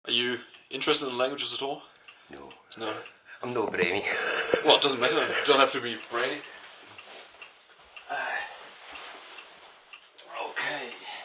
Are you interested in languages at all? No. No. I'm no brainy. Well, it doesn't matter. You don't have to be brainy. Okay.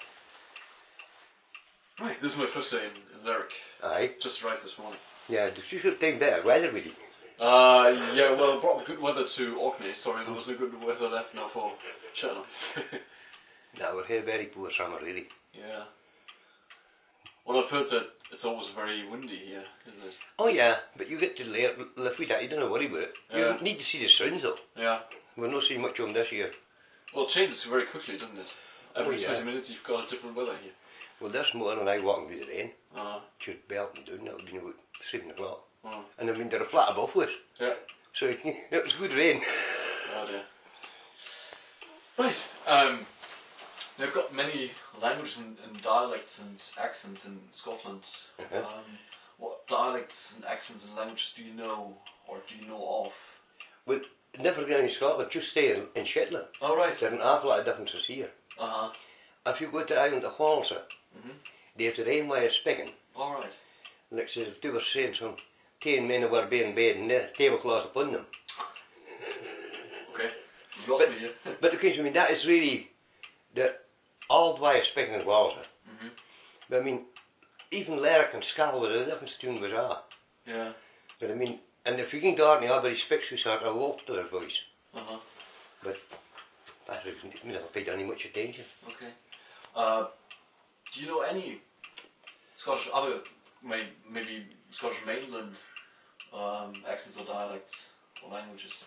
Right, this is my first day in Lerwick. Aye. Just arrived this morning. Yeah, you should have taken better weather with you. Yeah, well, I brought the good weather to Orkney. Sorry, there was no good weather left now for Shetlands. No, we're here very poor summer, really. Yeah. Well, I've heard that it's always very windy here, isn't it? Oh yeah, but you get to live with that, you don't worry about it. Yeah. You need to see the sounds though. Yeah. We're not seeing much of them this year. Well, it changes very quickly, doesn't it? Every yeah. 20 minutes you've got a different weather here. Well, this morning I walking through the rain, Uh-huh. just belting down, that would be about 7 o'clock. Uh-huh. And I mean, they're a flat above us. Yeah. So it was good rain. Oh dear. Right. They've got many languages and dialects and accents in Scotland. What dialects and accents and languages do you know, or do you know of? Well, never going in Scotland, just stay in Shetland. Oh right. There are an awful lot of differences here. Uh-huh. If you go to the island of Halsa, they have their own way of speaking. All right. Like say, if they were saying some 10 men were being in bed and their tablecloths upon them. Okay. You've lost me here. But the thing, I mean, that is really the old way of speaking in Walser. But I mean, even Lerwick and Scal were a difference between was are. Yeah. But I mean, and if you can Dartney, everybody speaks with sort of low to their voice. Uh-huh. But that was never paid any much attention. Okay. Do you know any Scottish other maybe Scottish mainland accents or dialects or languages?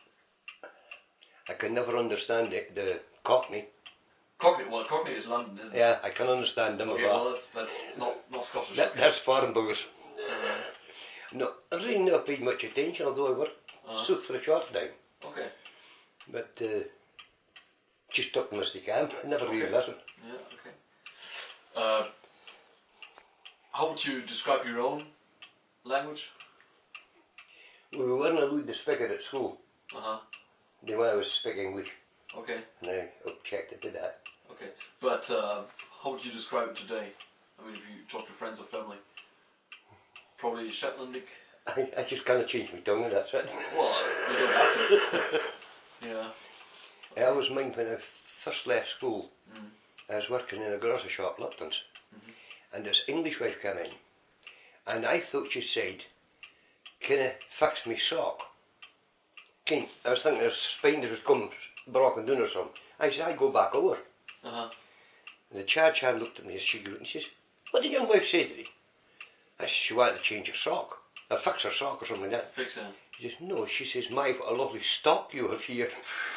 I can never understand the Cockney. Cockney. Well, Cockney is London, isn't it? Yeah, I can understand them Okay. a lot. Well, that's not Scottish. That's foreign boys. No, I really never paid much attention, although I worked south for a short time. Okay. But just took them as they can. I never really listened. Yeah. Okay. How would you describe your own language? We weren't allowed to speak it at school. Uh-huh. They were always speak English, Okay. and I objected to that. Okay. But how would you describe it today? I mean, if you talk to friends or family, probably Shetlandic. I just kind of changed my tongue and that's it. Well, you don't have to. Yeah. I always mind when I first left school, I was working in a grocery shop, Lupton's, and this English wife came in, and I thought she said, "Can I fix me sock?" I was thinking her spine was come broken down or something. I said, "I go back over." Uh-huh. And the charge hand looked at me as she grew and she says, "What did your wife say to thee?" I said, "She wanted to change her sock, or fix her sock or something like that." Fix it. She says, "No," she says, "My, what a lovely stock you have here."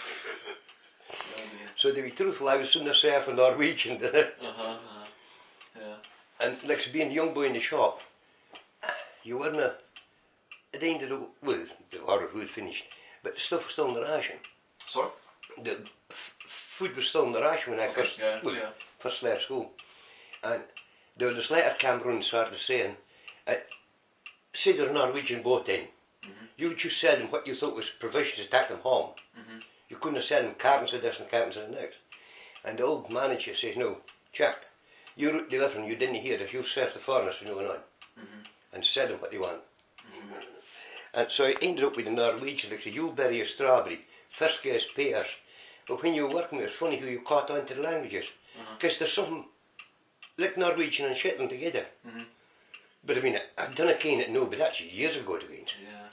So to be truthful, I was soon myself a Norwegian, Yeah. and like being a young boy in the shop, you weren't at the end of the order food finished, but the stuff was still in the ration. Sorry? The food was still in the ration when I first left school. And there was this letter came round and started saying, say they're a Norwegian boat in, you just sell them what you thought was provisions to take them home. You couldn't sell them cartons of this and cartons of the next. And the old manager says, "No, Jack, you're out delivering, you didn't hear this, you serve the foreigners from now on and sell them what they want." And so I ended up with the Norwegian, like the Yuleberry or strawberry, Fiskes, pears. But when you're working, it's funny how you caught on to the languages. Because there's something like Norwegian and Shetland together. But I mean, I've done a kind of know, but that's years ago to be. Yeah.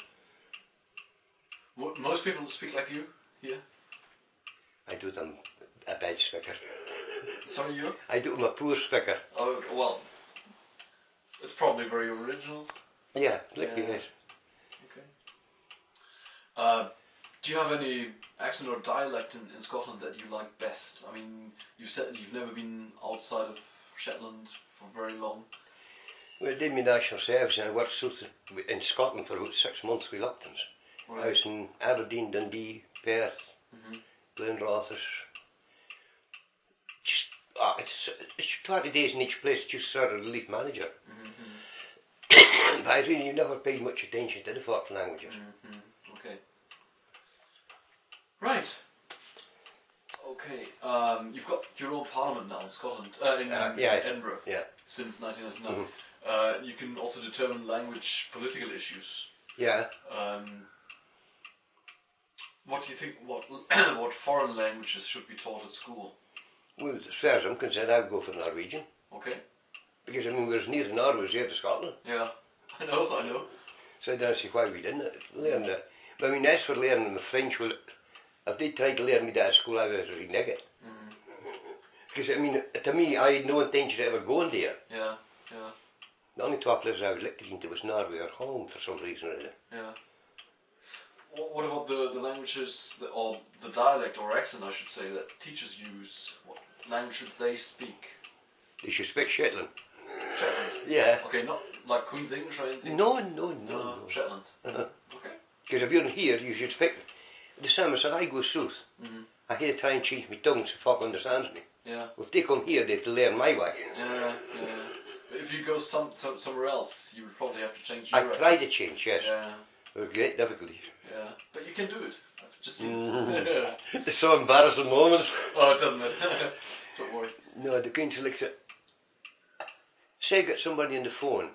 Most people speak like you here? I do them a bad speaker. Sorry, you? I do them a poor speaker. Oh, well, it's probably very original. Yeah, like yes. Okay. Do you have any accent or dialect in Scotland that you like best? I mean, you said you've never been outside of Shetland for very long. Well, I did my national service and I worked in Scotland for about 6 months with Lupton's. Right. I was in Aberdeen, Dundee, Perth, Glenrothes. Just, it's 20 days in each place, just sort of relief manager. But I really never paid much attention to the foreign languages. Okay. Right. Okay. You've got your own parliament now in Scotland, in Edinburgh. Yeah. Since 1999. You can also determine language political issues. Yeah. What do you think? What foreign languages should be taught at school? Well, as far as I'm concerned, I would go for Norwegian. Okay. Because I mean, we're as near to Norway as here to Scotland. Yeah, I know. So I don't see why we didn't learn that. But I mean, as for learning the French, well, if they tried to learn me that at school, I would renege it. Because I mean, to me, I had no intention of ever going there. Yeah. The only two places I would like to get into was Norway or home for some reason or other. Yeah. What about the languages, or the dialect or accent, I should say, that teachers use? What language should they speak? They should speak Shetland. Shetland? Yeah. Okay, not like Queen's English or anything? No. Shetland. Okay. Because if you're here, you should speak the same as if I go south. I had to try and change my tongue so folk understands me. Yeah. If they come here, they have to learn my way. Yeah. But if you go somewhere else, you would probably have to change I your tried to change, yes. Yeah. With great difficulty. Yeah. But you can do it. I've just seen it. It's so embarrassing moments. Oh, it doesn't matter. Don't worry. No, the kind of like, say I get somebody on the phone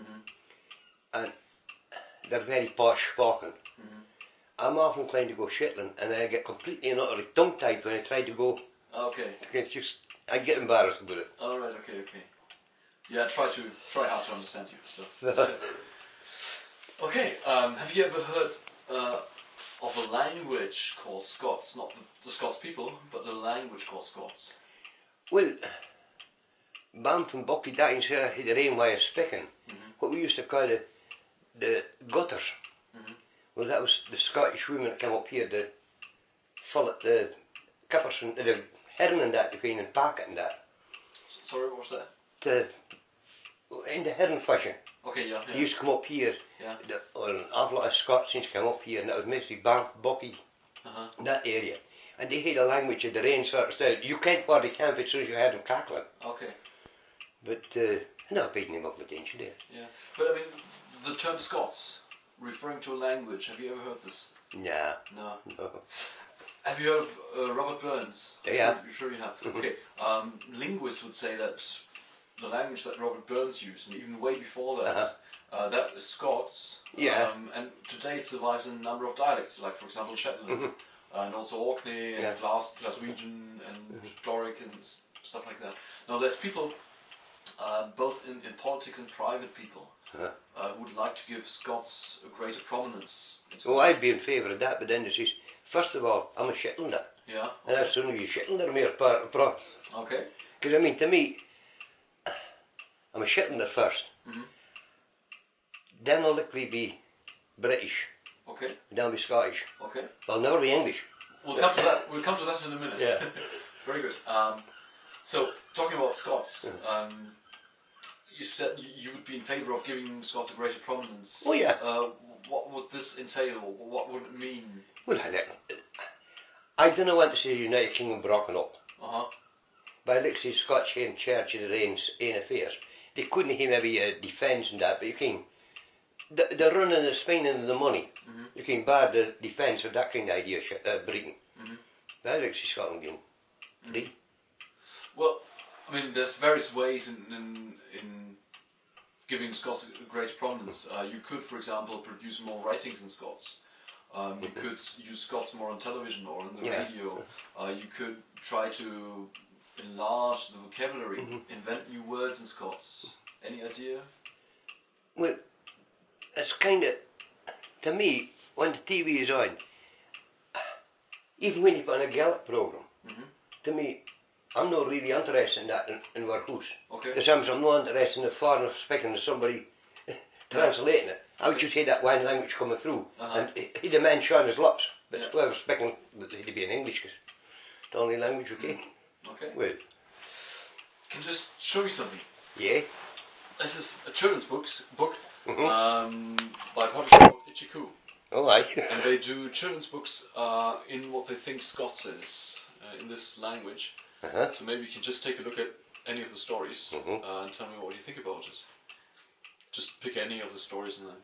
and they're very posh spoken. I'm often inclined to go Shetland and I get completely and utterly tongue-tied when I try to go. Okay. It's just, I get embarrassed with it. Alright, okay. Yeah, try hard to understand you. So. Okay, have you ever heard of a language called Scots? Not the Scots people, but the language called Scots. Well, Banff and Bucky Dines here had their own way of speaking. What we used to call the gutters. Well, that was the Scottish women that came up here to fill it, the kippers and the herring and that, to clean and pack it and that. Sorry, what was that? In the herring fishing. Okay, yeah. They used to come up here. Yeah. An awful lot of Scots used to come up here, and that was mostly Banff, Bucky, that area. And they had a language of their own sort of style. You can't hardly camp as soon as you heard them cackling. Okay. But, no, beating them up with attention there. Yeah, but I mean, the term Scots, referring to a language, have you ever heard this? Nah. No. No. Have you heard of Robert Burns? Yeah. Sure you have. Okay. Linguists would say that the language that Robert Burns used, and even way before that, that is Scots. Yeah. And today it survives in a number of dialects, like for example Shetland, and also Orkney, and Glaswegian, and Doric, and stuff like that. Now there's people, both in politics and private people, who would like to give Scots a greater prominence. Oh, I'd be in favour of that, but then it says, first of all, I'm a Shetlander. Yeah. Okay. And that's only a Shetlander mere part of the problem. Okay. Because I mean, to me, I'm a Shetlander first. Then I'll likely be British. Okay. Then I'll be Scottish. Okay. I'll never be English. We'll come to that. We'll come to that in a minute. Yeah. Very good. So talking about Scots, you said you would be in favour of giving Scots a greater prominence. Oh yeah. What would this entail? What would it mean? Well, I don't want to see the United Kingdom broken up. But I'd like to see Scots in charge of their own affairs. They couldn't have maybe a defence and that, but you can. The running and the spending of the money, you can bar the defence of that kind of idea, Britain. But I'd like to see Scotland being free. Well, I mean, there's various ways in giving Scots a greater prominence. You could, for example, produce more writings in Scots. You could use Scots more on television or on the radio. You could try to enlarge the vocabulary, invent new words in Scots. Any idea? Well, it's kind of, to me, when the TV is on, even when you put on a Gaelic programme, to me, I'm not really interested in that in our house. Okay. The same as I'm not interested in the foreigner speaking to somebody translating it. I would just hear that one language coming through, and he'd a man showing his lips, but whoever's speaking, he'd be in English, because the only language we can. Okay. Well. Can I just show you something? Yeah. This is a children's book by a publisher called Ichiku. Oh, aye. And they do children's books in what they think Scots is, in this language. So maybe you can just take a look at any of the stories and tell me what you think about it. Just pick any of the stories and then...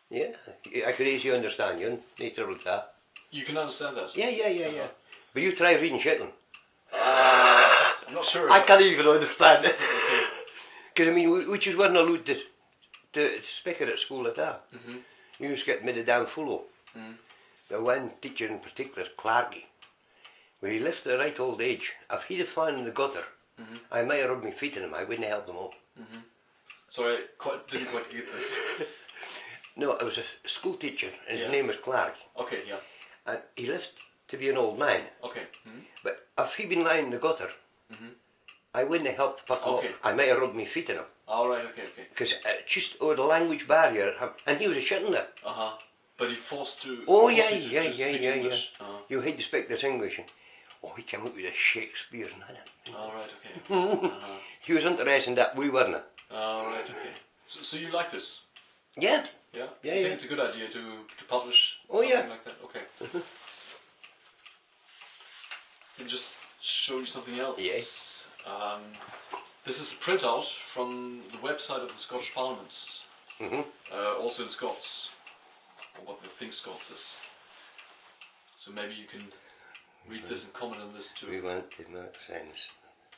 Yeah, I could easily understand you, no trouble with that. You can understand that? Yeah. But you try reading Shetland. I'm not sure. I can't even understand it. Because I mean, we just weren't allowed to speak it at school at that. You just get made a damn fool of. But one teacher in particular, Clarky, when he left the right old age, if he'd have fallen in the gutter, I might have rubbed my feet in him, I wouldn't have helped him up. Sorry, didn't quite get this. No, I was a school teacher, and his name was Clark. Okay, yeah. And he lived to be an old man. Okay. But if he'd been lying in the gutter, I wouldn't have helped pick him up. I might have rubbed my feet in him. Alright, okay. Because just over the language barrier, and he was a Shetlander. But he forced to... Oh, yeah. You had to speak this English. And, he came up with a Shakespeare and that. Alright, okay. He was interested in that, we weren't. Alright, okay. So you like this? Yeah. Yeah? You think it's a good idea to publish something like that? Okay. Can just show you something else? Yes. This is a printout from the website of the Scottish Parliament. Also in Scots. Or what they think Scots is. So maybe you can read this and comment on this too. We want to make sense.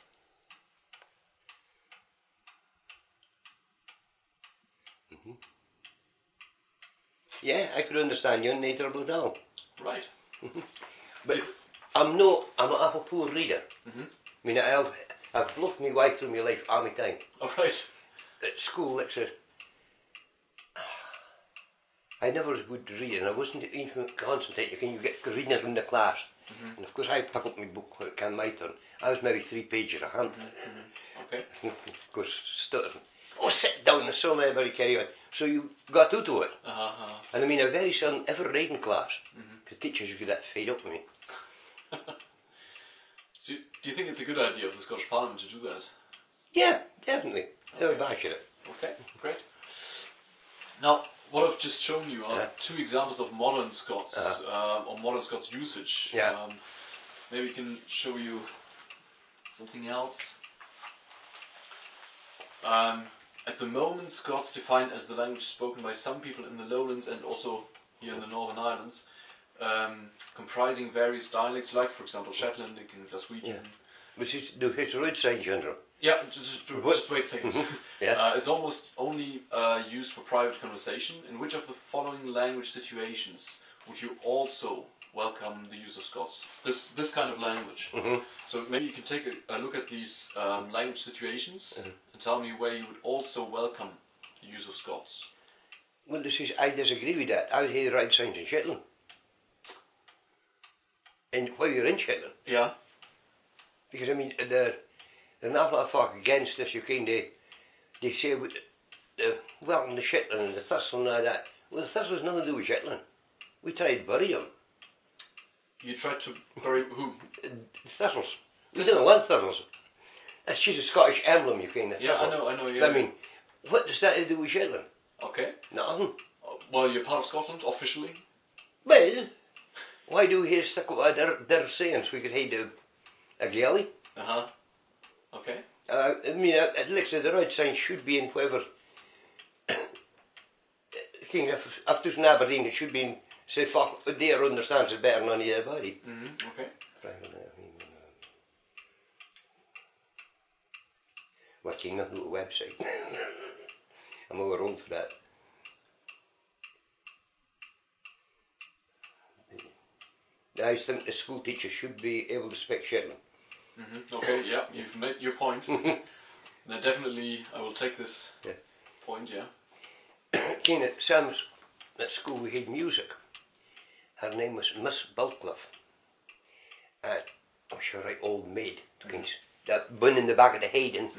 Yeah, I could understand you, no trouble at all. Right. But I'm not a poor reader. I mean, I've bluffed my way through my life all my time. Alright. At school, lecture, I never was good at reading. I wasn't even concentrating. You get reading it in the class. And of course I pick up my book when it came my turn. I was maybe 3 pages a hand. Okay. Of course, stuttering. Oh, sit down, I saw everybody carry on. So you got out of it. And I mean, I very seldom ever read in class. Because teachers would get that fed up with me. So do you think it's a good idea of the Scottish Parliament to do that? Yeah, definitely. Never bash at it. Okay, great. Now, what I've just shown you are 2 examples of modern Scots, or modern Scots usage. Maybe we can show you something else. At the moment, Scots defined as the language spoken by some people in the lowlands and also here in the Northern Islands, comprising various dialects, like for example Shetlandic and Glaswegian. Which is the roadside genre. Yeah, just wait a second. It's almost only used for private conversation. In which of the following language situations would you also welcome the use of Scots? This kind of language. So maybe you can take a look at these language situations and tell me where you would also welcome the use of Scots. Well, I disagree with that. I would hear the right sounds in Shetland. And while you're in Shetland. Yeah. Because I mean, there are an awful lot of folk against this. You kind of, they say, well, in the Shetland and the thistle and all that. Well, the thistle's nothing to do with Shetland. We tried to bury them. You tried to bury who? Thistles. We didn't want thistles. That's just a Scottish emblem, you kind of thistle. Yeah, I know. Yeah. I mean, what does that have to do with Shetland? Okay. Nothing. Well, you're part of Scotland, officially. Well, why do we here stick with their sayings? We could hide a jelly. Okay. I mean, it looks like the right sign should be in whoever. King, if there's an Aberdeen, it should be in, say, fuck, dear understands it better than anybody. Okay. Well, King, not a website. I'm over old for that. I think the school teacher should be able to speak Shetland. Okay, yeah, you've made your point. Now definitely I will take this point, King, at Sam's at school we had music. Her name was Miss Bulcliffe. I'm sure right old maid. That bun in the back of the head and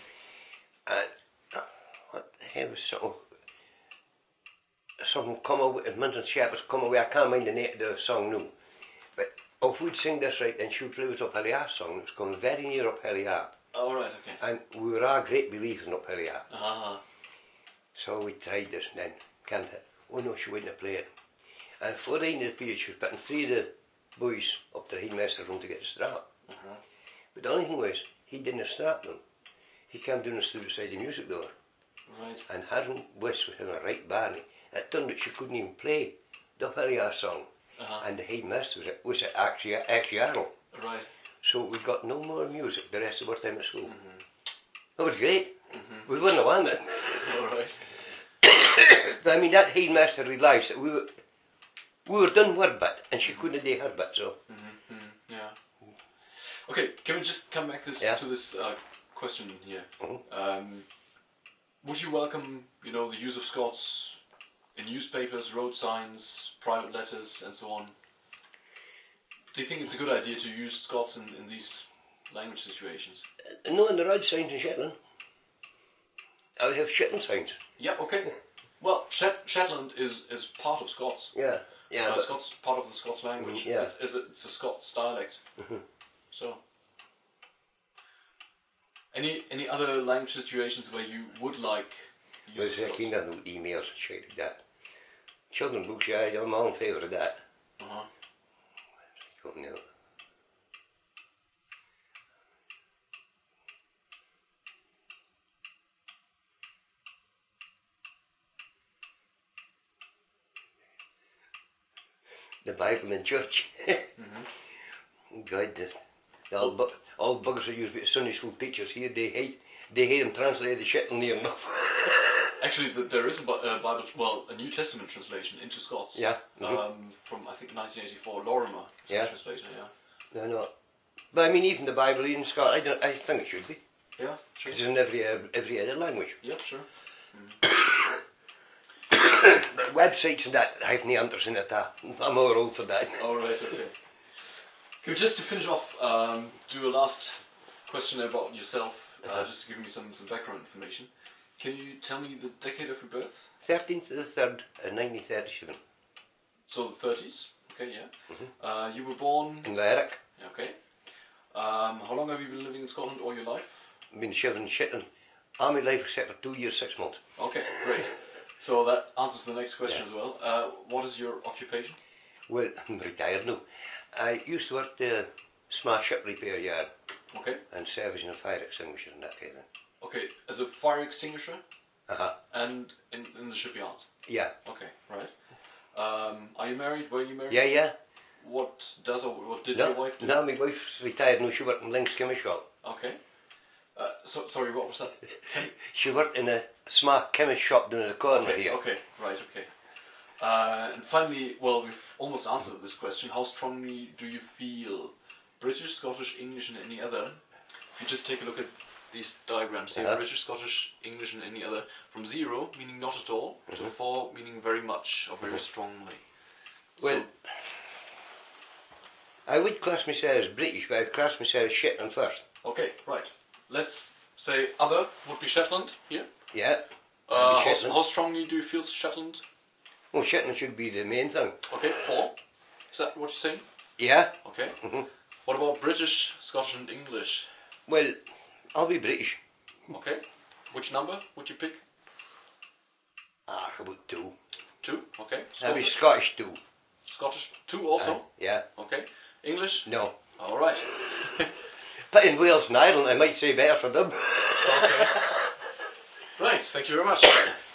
what the hell was something come away, Minton Shepherds come away, I can't mind the name of the song now. But if we'd sing this right, then she would play us Up Hilly A song. It was coming very near Up Hilly A. Oh, right, okay. And we were all great believers in Up Hilly A. So we tried this and then came to, oh no, she wouldn't play it. And before the end of the period, she was putting 3 of the boys up to the headmaster's room to get the strap. But the only thing was, he didn't strap them. He came down and stood beside the music door. Right. And her and West was having a right barney. it turned out she couldn't even play the very song. And the headmaster was actually ex-Jarl. Right. So we got no more music the rest of our time at school. It was great. We wouldn't have won it. Alright. I mean, that headmaster realised that we were done our bit and she couldn't do her bit, so. Yeah. Okay, can we just come back to this question here? Would you welcome, you know, the use of Scots in newspapers, road signs, private letters, and so on? Do you think it's a good idea to use Scots in these language situations? No, in the road signs in Shetland. I would have Shetland signs. Yeah, okay. Well, Shetland is part of Scots. Yeah, yeah. Scots part of the Scots language. Yeah. It's a Scots dialect. So, any other language situations where you would like the use of Scots? Well, no emails and shit like that. Children's books, yeah, I'm all in favour of that. Go now. The Bible in church. God, all buggers who used to be Sunday school teachers here, they hate them translated the Shetland near enough. Actually, there is a Bible, well, a New Testament translation into Scots. Yeah. From I think 1984, Lorimer translator. Yeah. No. But I mean, even the Bible in Scots, I think it should be. Yeah, sure. It's in every other language. Yeah, sure. Websites and that, I have no interest in it. I'm more old for that. Alright, okay. Okay, just to finish off, do a last question about yourself, just to give me some background information. Can you tell me the decade of your birth? 13th of the 3rd, 1937. So the 30s? Okay, yeah. You were born... In Lerwick. Okay. How long have you been living in Scotland all your life? I've been shivering and shitting all my life except for 2 years, 6 months. Okay, great. So that answers the next question as well. What is your occupation? Well, I'm retired now. I used to work the small ship repair yard. Okay. And servicing a fire extinguisher and that kind of thing. Okay, as a fire extinguisher? And in the shipyards? Yeah. Okay, right. Are you married? Were you married? Yeah, yeah. What did your wife do? No, my wife's retired now. She worked in Link's chemist shop. Okay. Sorry, what was that? She worked in a smart chemist shop down in the corner here. Okay, right, okay. And finally, well, we've almost answered this question. How strongly do you feel British, Scottish, English and any other? If you just take a look at these diagrams here, British, Scottish, English and any other, from 0, meaning not at all, to 4, meaning very much or very strongly. Well, I would class myself as British, but I'd class myself as Shetland first. Okay, right. Let's say other would be Shetland here. Yeah. How strongly do you feel Shetland? Well, Shetland should be the main thing. Okay, 4. Is that what you're saying? Yeah. Okay. What about British, Scottish and English? Well, I'll be British. Okay. Which number would you pick? About 2. 2, okay. I'll be Scottish 2. Scottish 2 also? Yeah. Okay. English? No. Alright. But in Wales and Ireland, I might say better for them. Okay. Right, thank you very much.